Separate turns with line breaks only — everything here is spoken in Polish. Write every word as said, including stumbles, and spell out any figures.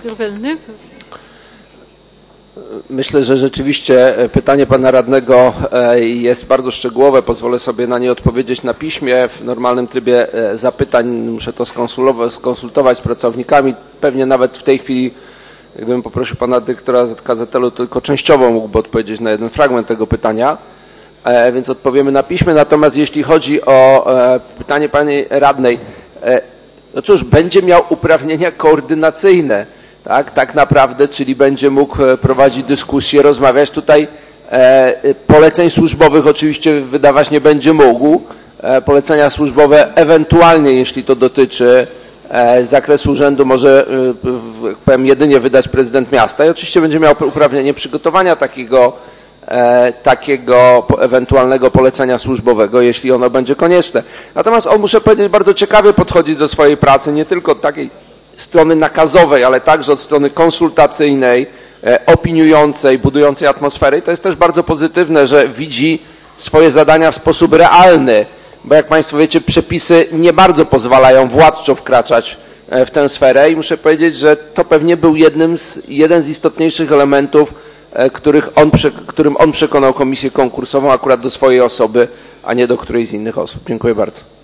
Grubelny.
Myślę, że rzeczywiście pytanie pana radnego jest bardzo szczegółowe. Pozwolę sobie na nie odpowiedzieć na piśmie. W normalnym trybie zapytań muszę to skonsultować z pracownikami. Pewnie nawet w tej chwili, gdybym poprosił pana dyrektora Z K Z L-u, tylko częściowo mógłby odpowiedzieć na jeden fragment tego pytania, więc odpowiemy na piśmie. Natomiast jeśli chodzi o pytanie pani radnej, no cóż, będzie miał uprawnienia koordynacyjne. Tak, tak naprawdę, czyli będzie mógł prowadzić dyskusję, rozmawiać. Tutaj e, poleceń służbowych oczywiście wydawać nie będzie mógł. E, polecenia służbowe ewentualnie, jeśli to dotyczy e, zakresu urzędu, może e, powiem, jedynie wydać prezydent miasta i oczywiście będzie miał uprawnienie przygotowania takiego, e, takiego po, ewentualnego polecenia służbowego, jeśli ono będzie konieczne. Natomiast on, muszę powiedzieć, bardzo ciekawie podchodzi do swojej pracy, nie tylko takiej strony nakazowej, ale także od strony konsultacyjnej, e, opiniującej, budującej atmosferę. I to jest też bardzo pozytywne, że widzi swoje zadania w sposób realny, bo jak państwo wiecie, przepisy nie bardzo pozwalają władczo wkraczać e, w tę sferę i muszę powiedzieć, że to pewnie był jednym z, jeden z istotniejszych elementów, e, których on, którym on przekonał komisję konkursową akurat do swojej osoby, a nie do którejś z innych osób. Dziękuję bardzo.